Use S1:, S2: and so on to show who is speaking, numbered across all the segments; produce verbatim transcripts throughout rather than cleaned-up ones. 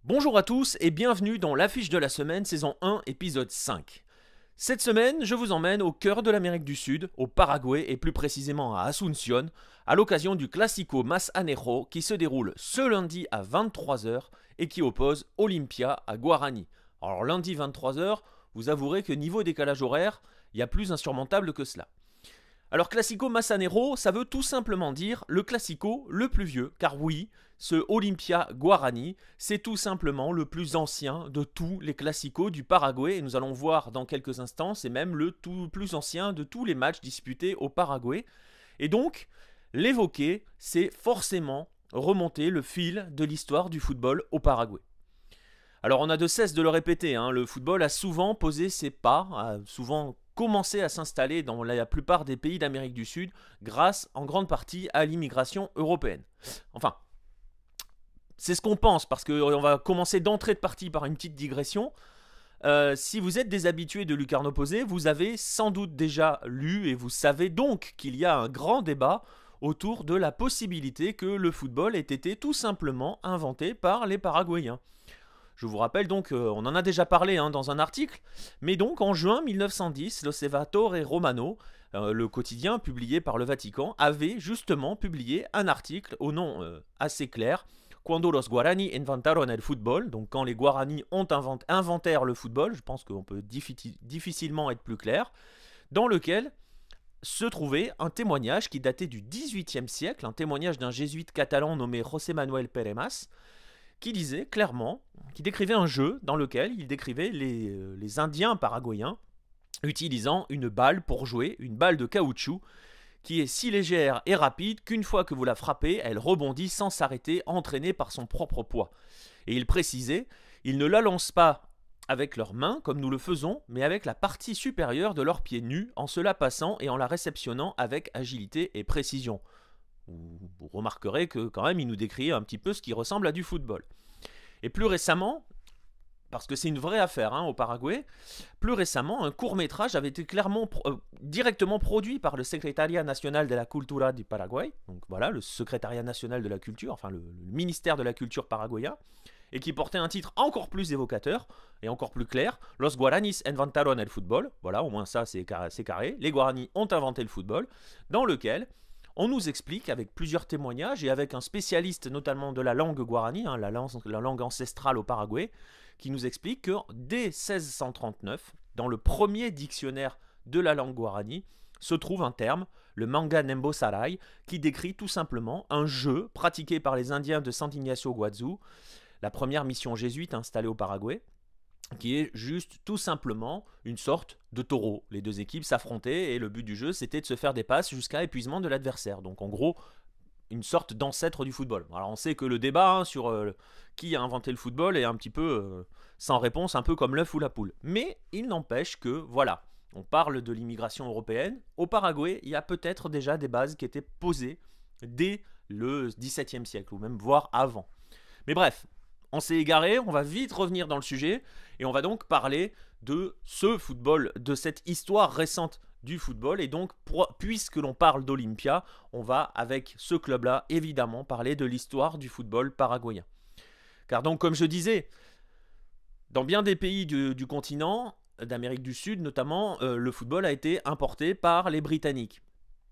S1: Bonjour à tous et bienvenue dans l'affiche de la semaine, saison un, épisode cinq. Cette semaine, je vous emmène au cœur de l'Amérique du Sud, au Paraguay et plus précisément à Asunción, à l'occasion du Clásico Massanejo qui se déroule ce lundi à vingt-trois heures et qui oppose Olimpia à Guarani. Alors lundi vingt-trois heures, vous avouerez que niveau décalage horaire, il y a plus insurmontable que cela. Alors Clásico Massanejo, ça veut tout simplement dire le Clásico le plus vieux, car oui, ce Olimpia Guarani, c'est tout simplement le plus ancien de tous les Clásicos du Paraguay, et nous allons voir dans quelques instants, c'est même le tout plus ancien de tous les matchs disputés au Paraguay. Et donc, l'évoquer, c'est forcément remonter le fil de l'histoire du football au Paraguay. Alors on a de cesse de le répéter, hein, le football a souvent posé ses pas, a souvent commencé à s'installer dans la plupart des pays d'Amérique du Sud grâce en grande partie à l'immigration européenne. Enfin, c'est ce qu'on pense parce qu'on va commencer d'entrée de partie par une petite digression. Euh, si vous êtes des habitués de Lucarno Posé, vous avez sans doute déjà lu et vous savez donc qu'il y a un grand débat autour de la possibilité que le football ait été tout simplement inventé par les Paraguayens. Je vous rappelle donc, euh, on en a déjà parlé hein, dans un article, mais donc en juin mille neuf cent dix, l'Osservatore Romano, euh, le quotidien publié par le Vatican, avait justement publié un article au nom euh, assez clair, Cuando los Guarani inventaron el fútbol, donc quand les Guarani ont invent inventèrent le football, je pense qu'on peut diffi difficilement être plus clair, dans lequel se trouvait un témoignage qui datait du dix-huitième siècle, un témoignage d'un jésuite catalan nommé José Manuel Peremas, qui disait clairement, qui décrivait un jeu dans lequel il décrivait les, euh, les Indiens paraguayens utilisant une balle pour jouer, une balle de caoutchouc, qui est si légère et rapide qu'une fois que vous la frappez, elle rebondit sans s'arrêter, entraînée par son propre poids. Et il précisait, ils ne la lancent pas avec leurs mains comme nous le faisons, mais avec la partie supérieure de leurs pieds nus, en se la passant et en la réceptionnant avec agilité et précision. Vous remarquerez que quand même il nous décrit un petit peu ce qui ressemble à du football. Et plus récemment, parce que c'est une vraie affaire hein, au Paraguay, plus récemment un court-métrage avait été clairement euh, directement produit par le Secretariat Nacional de la Cultura du Paraguay, donc voilà, le Secrétariat National de la Culture, enfin le, le ministère de la Culture paraguayen, et qui portait un titre encore plus évocateur et encore plus clair, Los Guaranis inventaron el fútbol, voilà, au moins ça c'est carré, carré, les Guaranis ont inventé le football, dans lequel on nous explique avec plusieurs témoignages et avec un spécialiste notamment de la langue guarani, hein, la, langue, la langue ancestrale au Paraguay, qui nous explique que dès seize cent trente-neuf, dans le premier dictionnaire de la langue guarani, se trouve un terme, le manga Nembo Sarai, qui décrit tout simplement un jeu pratiqué par les Indiens de San Ignacio Guazú, la première mission jésuite installée au Paraguay, qui est juste tout simplement une sorte de taureau. Les deux équipes s'affrontaient et le but du jeu c'était de se faire des passes jusqu'à épuisement de l'adversaire. Donc en gros, une sorte d'ancêtre du football. Alors on sait que le débat hein, sur euh, qui a inventé le football est un petit peu euh, sans réponse, un peu comme l'œuf ou la poule. Mais il n'empêche que, voilà, on parle de l'immigration européenne. Au Paraguay, il y a peut-être déjà des bases qui étaient posées dès le dix-septième siècle, ou même voire avant. Mais bref, on s'est égaré, on va vite revenir dans le sujet, et on va donc parler de ce football, de cette histoire récente du football, et donc pour, puisque l'on parle d'Olimpia, on va avec ce club-là évidemment parler de l'histoire du football paraguayen. Car donc comme je disais, dans bien des pays du, du continent, d'Amérique du Sud notamment, euh, le football a été importé par les Britanniques.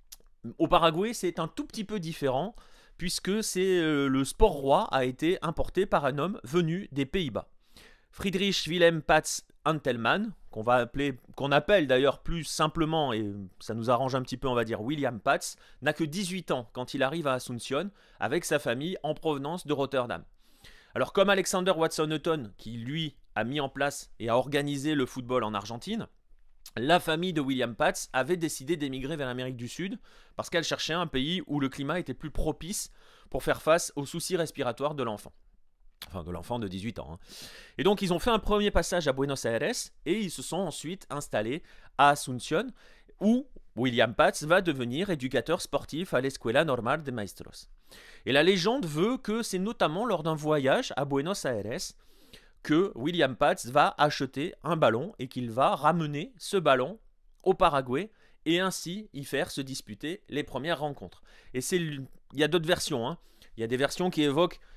S1: Au Paraguay, c'est un tout petit peu différent, puisque c'est euh, le sport roi a été importé par un homme venu des Pays-Bas. Friedrich Wilhelm Patz Antelmann, qu'on va appeler, qu'on appelle d'ailleurs plus simplement, et ça nous arrange un petit peu, on va dire William Patz, n'a que dix-huit ans quand il arrive à Asunción avec sa famille en provenance de Rotterdam. Alors comme Alexander Watson Hutton, qui lui a mis en place et a organisé le football en Argentine, la famille de William Patz avait décidé d'émigrer vers l'Amérique du Sud parce qu'elle cherchait un pays où le climat était plus propice pour faire face aux soucis respiratoires de l'enfant. Enfin, de l'enfant de dix-huit ans. Hein. Et donc, ils ont fait un premier passage à Buenos Aires et ils se sont ensuite installés à Asunción où William Patz va devenir éducateur sportif à l'Escuela Normal de Maestros. Et la légende veut que c'est notamment lors d'un voyage à Buenos Aires que William Patz va acheter un ballon et qu'il va ramener ce ballon au Paraguay et ainsi y faire se disputer les premières rencontres. Et c'est, il y a d'autres versions. Hein. Il y a des versions qui évoquent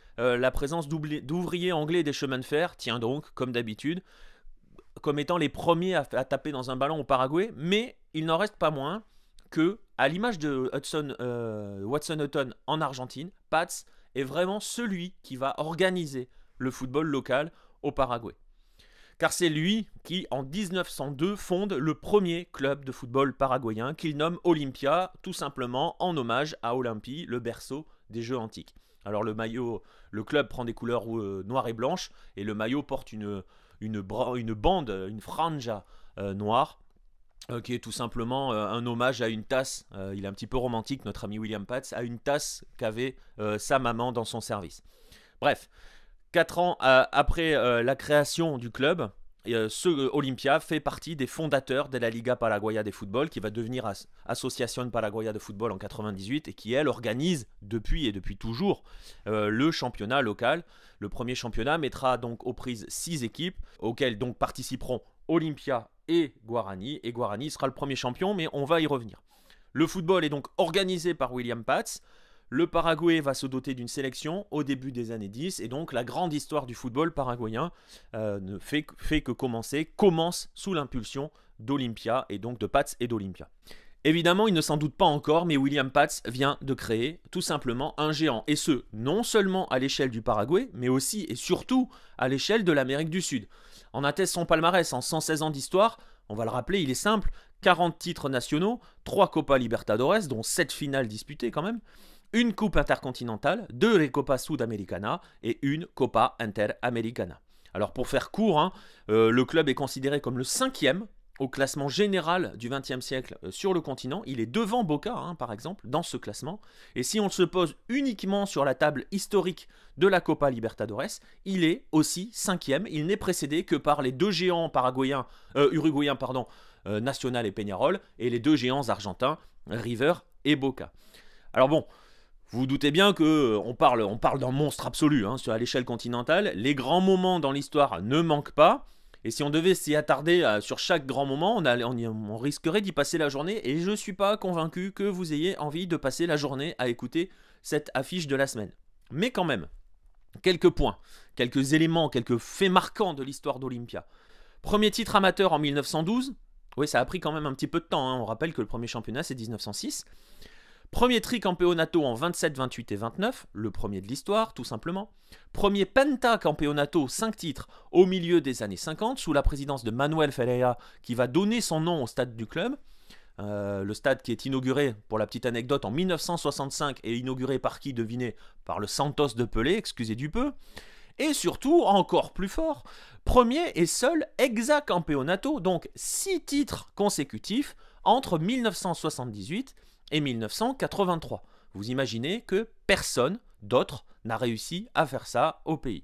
S1: euh, la présence d'ouvriers anglais des chemins de fer tient donc, comme d'habitude, comme étant les premiers à, à taper dans un ballon au Paraguay, mais il n'en reste pas moins que, à l'image de Hudson, euh, Watson Hutton en Argentine, Pats est vraiment celui qui va organiser le football local au Paraguay. Car c'est lui qui, en dix-neuf cent deux, fonde le premier club de football paraguayen qu'il nomme Olympia, tout simplement en hommage à Olympie, le berceau des Jeux antiques. Alors le maillot, le club prend des couleurs euh, noires et blanches, et le maillot porte une, une, une bande, une franja euh, noire, euh, qui est tout simplement euh, un hommage à une tasse. Euh, il est un petit peu romantique, notre ami William Pats, à une tasse qu'avait euh, sa maman dans son service. Bref. Quatre ans euh, après euh, la création du club, euh, ce euh, Olympia fait partie des fondateurs de la Liga Paraguaya de Football, qui va devenir as- Association Paraguaya de Football en quatre-vingt-dix-huit, et qui, elle, organise depuis et depuis toujours euh, le championnat local. Le premier championnat mettra donc aux prises six équipes, auxquelles donc participeront Olympia et Guarani. Et Guarani sera le premier champion, mais on va y revenir. Le football est donc organisé par William Pats. Le Paraguay va se doter d'une sélection au début des années dix, et donc la grande histoire du football paraguayen euh, ne fait, fait que commencer, commence sous l'impulsion d'Olympia, et donc de Pats et d'Olympia. Évidemment, il ne s'en doute pas encore, mais William Pats vient de créer tout simplement un géant, et ce, non seulement à l'échelle du Paraguay, mais aussi et surtout à l'échelle de l'Amérique du Sud. En atteste son palmarès en cent seize ans d'histoire. On va le rappeler, il est simple, quarante titres nationaux, trois Copa Libertadores, dont sept finales disputées quand même, une Coupe intercontinentale, deux Recopa Sudamericana et une Copa Interamericana. Alors pour faire court, hein, euh, le club est considéré comme le cinquième au classement général du vingtième siècle euh, sur le continent. Il est devant Boca, hein, par exemple, dans ce classement. Et si on se pose uniquement sur la table historique de la Copa Libertadores, il est aussi cinquième. Il n'est précédé que par les deux géants paraguayens, euh, uruguayens, pardon, euh, Nacional et Peñarol, et les deux géants argentins, River et Boca. Alors bon, vous vous doutez bien qu'on parle, on parle d'un monstre absolu hein, à l'échelle continentale. Les grands moments dans l'histoire ne manquent pas. Et si on devait s'y attarder euh, sur chaque grand moment, on, a, on, y, on risquerait d'y passer la journée. Et je ne suis pas convaincu que vous ayez envie de passer la journée à écouter cette affiche de la semaine. Mais quand même, quelques points, quelques éléments, quelques faits marquants de l'histoire d'Olympia. Premier titre amateur en mille neuf cent douze. Oui, ça a pris quand même un petit peu de temps. Hein. On rappelle que le premier championnat, c'est dix-neuf cent six. Premier tricampeonato en vingt-sept, vingt-huit et vingt-neuf, le premier de l'histoire, tout simplement. Premier pentacampeonato, cinq titres, au milieu des années cinquante, sous la présidence de Manuel Ferreira, qui va donner son nom au stade du club. Euh, le stade qui est inauguré, pour la petite anecdote, en mille neuf cent soixante-cinq, et inauguré par qui, devinez, par le Santos de Pelé, excusez du peu. Et surtout, encore plus fort, premier et seul hexacampeonato, donc six titres consécutifs entre mille neuf cent soixante-dix-huit et mille neuf cent quatre-vingt-trois. Vous imaginez que personne d'autre n'a réussi à faire ça au pays.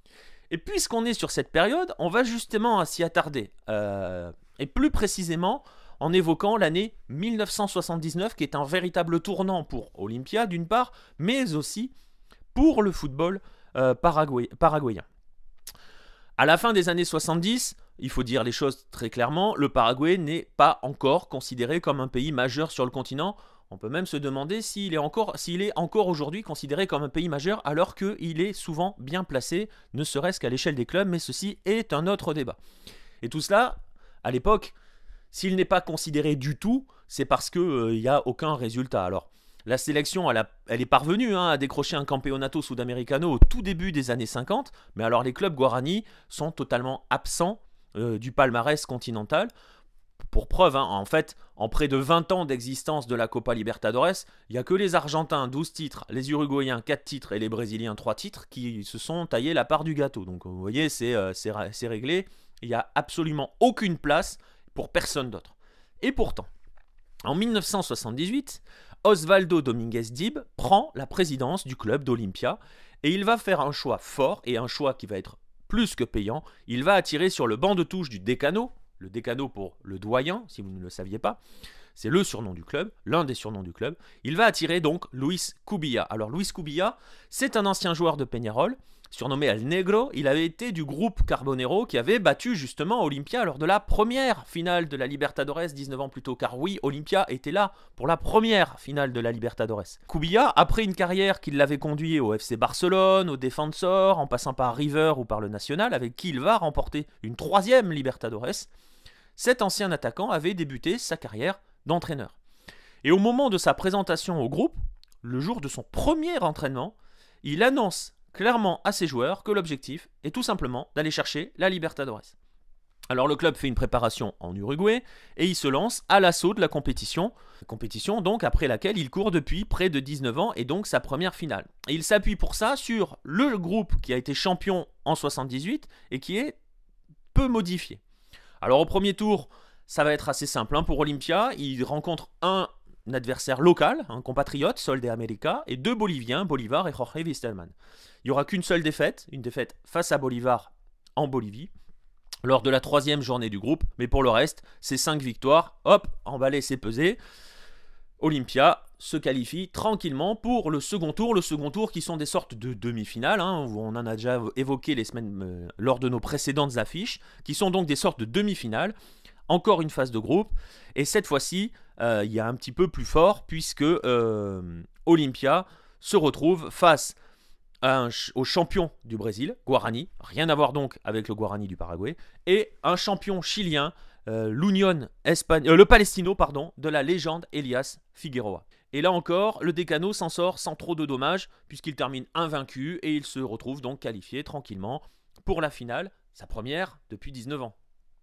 S1: Et puisqu'on est sur cette période, on va justement s'y attarder, euh, et plus précisément en évoquant l'année mille neuf cent soixante-dix-neuf, qui est un véritable tournant pour Olympia d'une part, mais aussi pour le football euh, paraguay, paraguayen. À la fin des années soixante-dix, il faut dire les choses très clairement, le Paraguay n'est pas encore considéré comme un pays majeur sur le continent. On peut même se demander s'il est encore, s'il est encore aujourd'hui considéré comme un pays majeur, alors qu'il est souvent bien placé, ne serait-ce qu'à l'échelle des clubs, mais ceci est un autre débat. Et tout cela, à l'époque, s'il n'est pas considéré du tout, c'est parce qu'il n'y a aucun résultat. Alors, la sélection, elle, a, elle est parvenue hein, à décrocher un campeonato sudamericano au tout début des années cinquante, mais alors les clubs Guarani sont totalement absents euh, du palmarès continental. Pour preuve, hein, en fait, en près de vingt ans d'existence de la Copa Libertadores, il n'y a que les Argentins, douze titres, les Uruguayens, quatre titres et les Brésiliens, trois titres, qui se sont taillés la part du gâteau. Donc vous voyez, c'est, euh, c'est, c'est réglé. Il n'y a absolument aucune place pour personne d'autre. Et pourtant, en mille neuf cent soixante-dix-huit, Osvaldo Dominguez Dib prend la présidence du club d'Olympia et il va faire un choix fort et un choix qui va être plus que payant. Il va attirer sur le banc de touche du Decano, le Decano pour le doyen, si vous ne le saviez pas, c'est le surnom du club, l'un des surnoms du club. Il va attirer donc Luis Cubilla. Alors Luis Cubilla, c'est un ancien joueur de Peñarol, surnommé El Negro, il avait été du groupe Carbonero qui avait battu justement Olimpia lors de la première finale de la Libertadores dix-neuf ans plus tôt. Car oui, Olimpia était là pour la première finale de la Libertadores. Cubillas, après une carrière qui l'avait conduit au F C Barcelone, au Defensor, en passant par River ou par le Nacional, avec qui il va remporter une troisième Libertadores, cet ancien attaquant avait débuté sa carrière d'entraîneur. Et au moment de sa présentation au groupe, le jour de son premier entraînement, il annonce clairement à ses joueurs que l'objectif est tout simplement d'aller chercher la Libertadores. Alors le club fait une préparation en Uruguay et il se lance à l'assaut de la compétition, compétition donc après laquelle il court depuis près de dix-neuf ans et donc sa première finale. Et il s'appuie pour ça sur le groupe qui a été champion en soixante-dix-huit et qui est peu modifié. Alors au premier tour, ça va être assez simple hein, pour Olimpia, il rencontre un adversaire local, un compatriote, Sol de América, et deux Boliviens, Bolivar et Jorge Wisterman. Il n'y aura qu'une seule défaite, une défaite face à Bolivar en Bolivie, lors de la troisième journée du groupe, mais pour le reste, c'est cinq victoires, hop, emballé, c'est pesé. Olimpia se qualifie tranquillement pour le second tour, le second tour qui sont des sortes de demi-finales, hein, où on en a déjà évoqué les semaines euh, lors de nos précédentes affiches, qui sont donc des sortes de demi-finales. Encore une phase de groupe, et cette fois-ci, euh, il y a un petit peu plus fort, puisque euh, Olimpia se retrouve face à un ch- au champion du Brésil, Guarani, rien à voir donc avec le Guarani du Paraguay, et un champion chilien, euh, l'Union Espagne, euh, le Palestino, pardon, de la légende Elias Figueroa. Et là encore, le Decano s'en sort sans trop de dommages, puisqu'il termine invaincu, et il se retrouve donc qualifié tranquillement pour la finale, sa première depuis dix-neuf ans.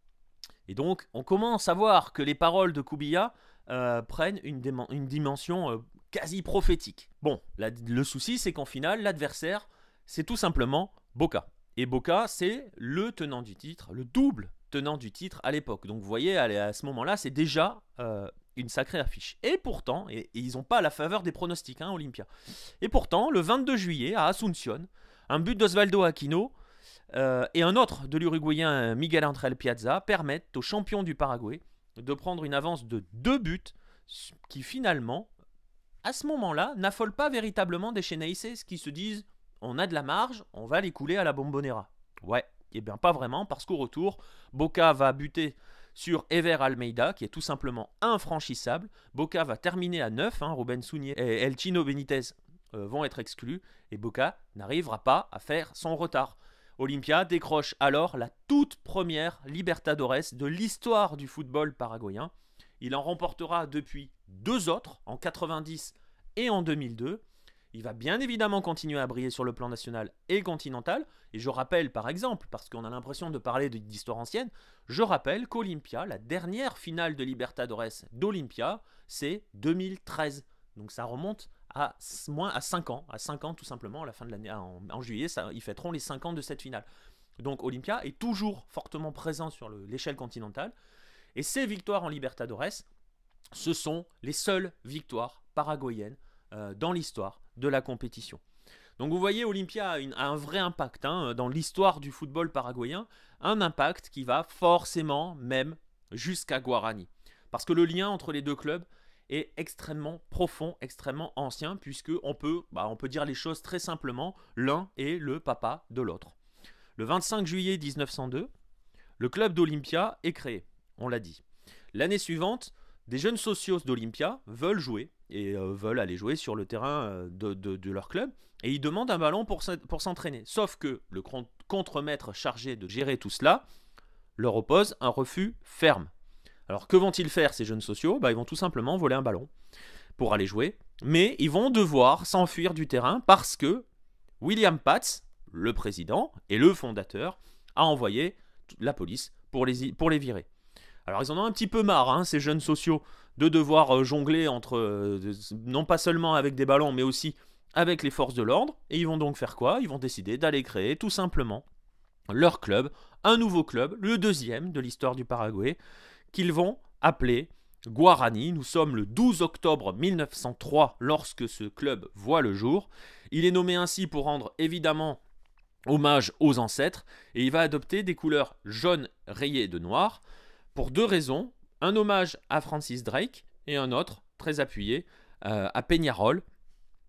S1: Et donc, on commence à voir que les paroles de Cubillas euh, prennent une, démen- une dimension euh, quasi prophétique. Bon, la, le souci, c'est qu'en finale, l'adversaire, c'est tout simplement Boca. Et Boca, c'est le tenant du titre, le double tenant du titre à l'époque. Donc, vous voyez, à, à ce moment-là, c'est déjà euh, une sacrée affiche. Et pourtant, et, et ils n'ont pas la faveur des pronostics, hein, Olimpia. Et pourtant, le vingt-deux juillet, à Asunción, un but d'Osvaldo Aquino Euh, et un autre de l'Uruguayen Miguel Ángel Piazza permettent aux champions du Paraguay de prendre une avance de deux buts qui finalement, à ce moment-là, n'affolent pas véritablement des Xeneices qui se disent on a de la marge, on va les couler à la Bombonera. Ouais, et bien pas vraiment, parce qu'au retour, Boca va buter sur Ever Almeida, qui est tout simplement infranchissable. Boca va terminer à neuf, hein, Ruben Suñé et El Chino Benitez euh, vont être exclus, et Boca n'arrivera pas à faire son retard. Olimpia décroche alors la toute première Libertadores de l'histoire du football paraguayen. Il en remportera depuis deux autres, en quatre-vingt-dix et en deux mille deux. Il va bien évidemment continuer à briller sur le plan national et continental. Et je rappelle par exemple, parce qu'on a l'impression de parler d'histoire ancienne, je rappelle qu'Olimpia, la dernière finale de Libertadores d'Olimpia, c'est deux mille treize. Donc ça remonte à moins à cinq ans, à cinq ans tout simplement, à la fin de l'année, en, en juillet, ça, ils fêteront les cinq ans de cette finale. Donc Olimpia est toujours fortement présent sur le, l'échelle continentale, et ces victoires en Libertadores, ce sont les seules victoires paraguayennes euh, dans l'histoire de la compétition. Donc vous voyez, Olimpia a, une, a un vrai impact hein, dans l'histoire du football paraguayen, un impact qui va forcément même jusqu'à Guarani. Parce que le lien entre les deux clubs est extrêmement profond, extrêmement ancien, puisque on peut, bah, on peut dire les choses très simplement, l'un est le papa de l'autre. Le vingt-cinq juillet mille neuf cent deux, le club d'Olimpia est créé, on l'a dit. L'année suivante, des jeunes socios d'Olimpia veulent jouer, et euh, veulent aller jouer sur le terrain euh, de, de, de leur club, et ils demandent un ballon pour, pour s'entraîner. Sauf que le contremaître chargé de gérer tout cela leur oppose un refus ferme. Alors que vont-ils faire ces jeunes sociaux ? Bah, ils vont tout simplement voler un ballon pour aller jouer, mais ils vont devoir s'enfuir du terrain parce que William Paz, le président et le fondateur, a envoyé la police pour les, pour les virer. Alors ils en ont un petit peu marre, hein, ces jeunes sociaux, de devoir jongler entre, euh, non pas seulement avec des ballons, mais aussi avec les forces de l'ordre, et ils vont donc faire quoi ? Ils vont décider d'aller créer tout simplement leur club, un nouveau club, le deuxième de l'histoire du Paraguay, qu'ils vont appeler Guarani. Nous sommes le douze octobre mille neuf cent trois lorsque ce club voit le jour. Il est nommé ainsi pour rendre évidemment hommage aux ancêtres, et il va adopter des couleurs jaune rayées de noir pour deux raisons, un hommage à Francis Drake et un autre, très appuyé, euh, à Peñarol,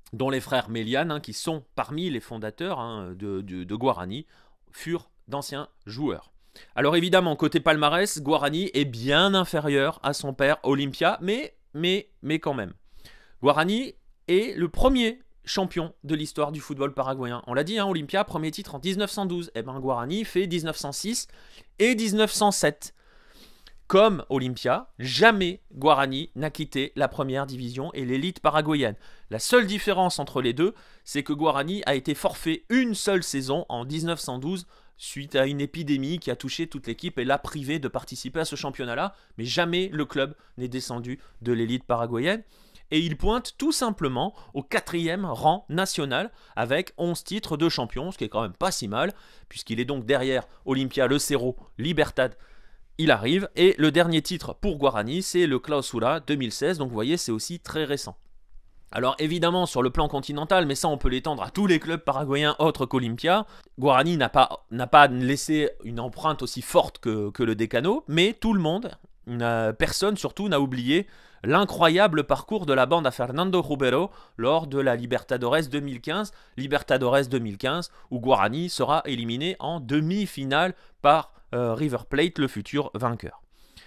S1: dont les frères Méliane, hein, qui sont parmi les fondateurs hein, de, de, de Guarani, furent d'anciens joueurs. Alors évidemment, côté palmarès, Guarani est bien inférieur à son père Olimpia, mais, mais, mais quand même. Guarani est le premier champion de l'histoire du football paraguayen. On l'a dit, hein, Olimpia, premier titre en dix-neuf cent douze. Et ben Guarani fait dix-neuf cent six et dix-neuf cent sept. Comme Olimpia, jamais Guarani n'a quitté la première division et l'élite paraguayenne. La seule différence entre les deux, c'est que Guarani a été forfait une seule saison en dix-neuf cent douze suite à une épidémie qui a touché toute l'équipe et l'a privé de participer à ce championnat-là. Mais jamais le club n'est descendu de l'élite paraguayenne. Et il pointe tout simplement au quatrième rang national avec onze titres de champion, ce qui est quand même pas si mal, puisqu'il est donc derrière Olimpia, le Cerro, Libertad. Il arrive, et le dernier titre pour Guarani, c'est le Clausura deux mille seize, donc vous voyez, c'est aussi très récent. Alors évidemment, sur le plan continental, mais ça on peut l'étendre à tous les clubs paraguayens autres qu'Olimpia, Guarani n'a pas, n'a pas laissé une empreinte aussi forte que, que le Decano, mais tout le monde, personne surtout, n'a oublié l'incroyable parcours de la bande à Fernando Rubero lors de la Libertadores deux mille quinze, Libertadores deux mille quinze, où Guarani sera éliminé en demi-finale par Euh, River Plate, le futur vainqueur.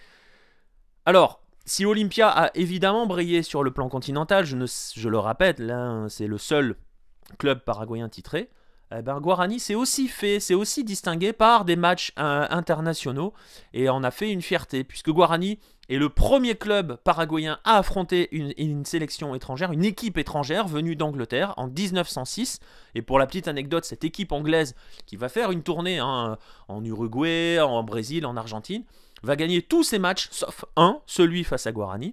S1: Alors, si Olimpia a évidemment brillé sur le plan continental, je, ne, je le répète, là c'est le seul club paraguayen titré, eh ben, Guarani s'est aussi fait, s'est aussi distingué par des matchs euh, internationaux et en a fait une fierté, puisque Guarani est le premier club paraguayen à affronter une, une sélection étrangère, une équipe étrangère venue d'Angleterre en dix-neuf cent six. Et pour la petite anecdote, cette équipe anglaise qui va faire une tournée hein, en Uruguay, en Brésil, en Argentine, va gagner tous ses matchs, sauf un, celui face à Guarani.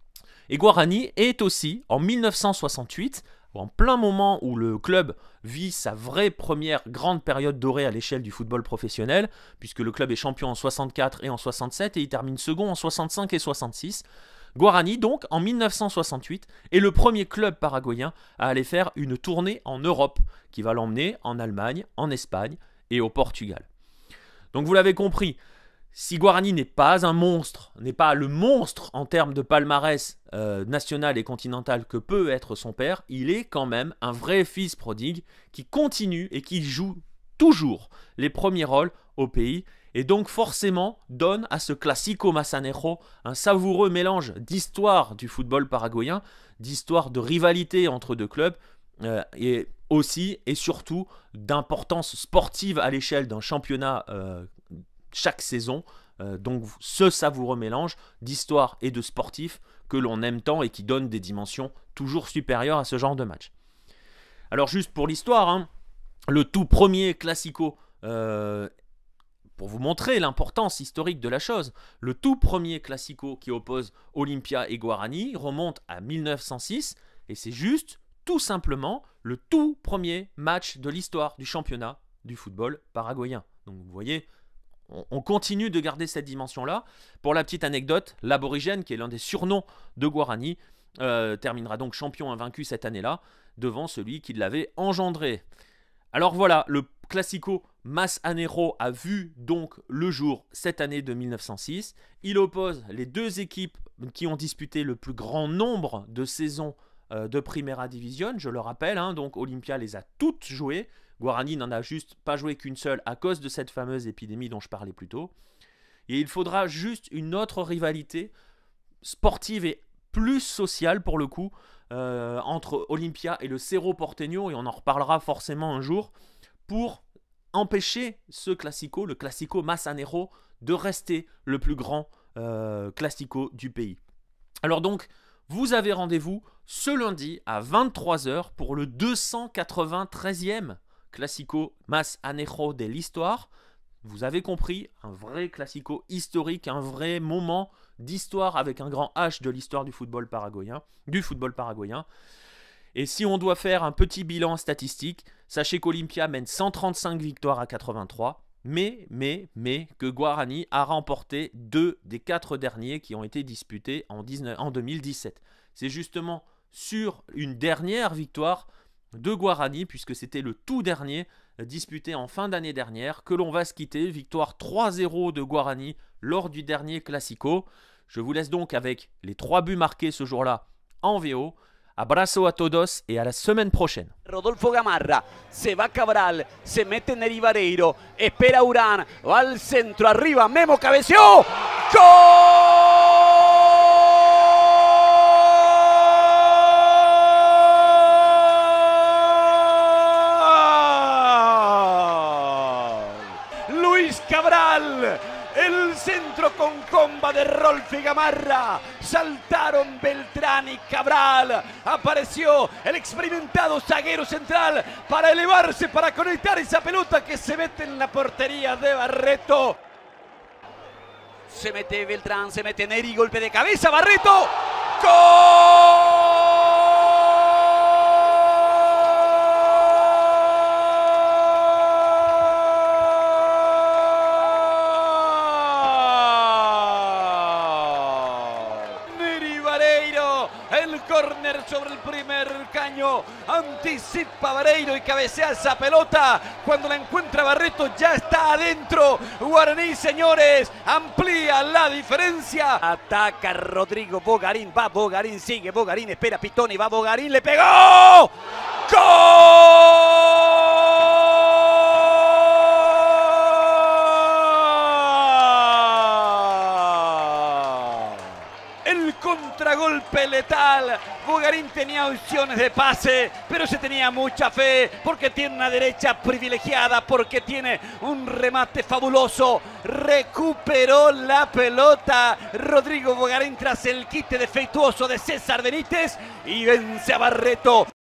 S1: Et Guarani est aussi, en mille neuf cent soixante-huit, en plein moment où le club vit sa vraie première grande période dorée à l'échelle du football professionnel, puisque le club est champion en soixante-quatre et en soixante-sept et il termine second en soixante-cinq et soixante-six. Guarani, donc, en mille neuf cent soixante-huit, est le premier club paraguayen à aller faire une tournée en Europe, qui va l'emmener en Allemagne, en Espagne et au Portugal. Donc vous l'avez compris, si Guarani n'est pas un monstre, n'est pas le monstre en termes de palmarès euh, national et continental que peut être son père, il est quand même un vrai fils prodigue qui continue et qui joue toujours les premiers rôles au pays et donc forcément donne à ce Clásico Massanejo un savoureux mélange d'histoire du football paraguayen, d'histoire de rivalité entre deux clubs euh, et aussi et surtout d'importance sportive à l'échelle d'un championnat euh, chaque saison, euh, donc ce savoureux mélange d'histoire et de sportif que l'on aime tant et qui donne des dimensions toujours supérieures à ce genre de match. Alors juste pour l'histoire, hein, le tout premier Classico, euh, pour vous montrer l'importance historique de la chose, le tout premier Classico qui oppose Olimpia et Guarani remonte à mille neuf cent six et c'est juste, tout simplement, le tout premier match de l'histoire du championnat du football paraguayen. Donc vous voyez, on continue de garder cette dimension-là. Pour la petite anecdote, l'Aborigène, qui est l'un des surnoms de Guarani, euh, terminera donc champion invaincu cette année-là, devant celui qui l'avait engendré. Alors voilà, le Classico Massanejo a vu donc le jour cette année de mille neuf cent six. Il oppose les deux équipes qui ont disputé le plus grand nombre de saisons euh, de Primera Division. Je le rappelle, hein, donc Olimpia les a toutes jouées. Guarani n'en a juste pas joué qu'une seule à cause de cette fameuse épidémie dont je parlais plus tôt. Et il faudra juste une autre rivalité sportive et plus sociale pour le coup euh, entre Olimpia et le Cerro Porteño, et on en reparlera forcément un jour, pour empêcher ce Classico, le Classico Massanejo, de rester le plus grand euh, Classico du pays. Alors donc, vous avez rendez-vous ce lundi à vingt-trois heures pour le deux cent quatre-vingt-treizième Classico Massanejo de l'histoire. Vous avez compris, un vrai Classico historique, un vrai moment d'histoire avec un grand H de l'histoire du football paraguayen, du football paraguayen. Et si on doit faire un petit bilan statistique, sachez qu'Olimpia mène cent trente-cinq victoires à quatre-vingt-trois, mais, mais, mais que Guarani a remporté deux des quatre derniers qui ont été disputés en, dix-neuf, en deux mille dix-sept. C'est justement sur une dernière victoire de Guarani, puisque c'était le tout dernier disputé en fin d'année dernière, que l'on va se quitter. Victoire trois zéro de Guarani lors du dernier Classico. Je vous laisse donc avec les trois buts marqués ce jour-là en V O, Abrazo a todos y a la semaine prochaine.
S2: Rodolfo Gamarra, se va Cabral, se mete Neri Vareiro, espera Urán, va al centro, arriba, Memo cabeció. ¡Gol! Luis Cabral. El centro con comba de Rolfi Gamarra. Saltaron Beltrán y Cabral. Apareció el experimentado zaguero central para elevarse, para conectar esa pelota que se mete en la portería de Barreto. Se mete Beltrán, se mete Neri, golpe de cabeza, Barreto. ¡Gol! El córner sobre el primer caño, anticipa Vareiro y cabecea esa pelota. Cuando la encuentra Barreto ya está adentro. Guaraní, señores, amplía la diferencia. Ataca Rodrigo Bogarín, va Bogarín, sigue Bogarín, espera Pitoni, va Bogarín, le pegó. ¡Gol! El contragolpe letal. Bogarín tenía opciones de pase, pero se tenía mucha fe porque tiene una derecha privilegiada, porque tiene un remate fabuloso. Recuperó la pelota Rodrigo Bogarín tras el quite defectuoso de César Benítez y vence a Barreto.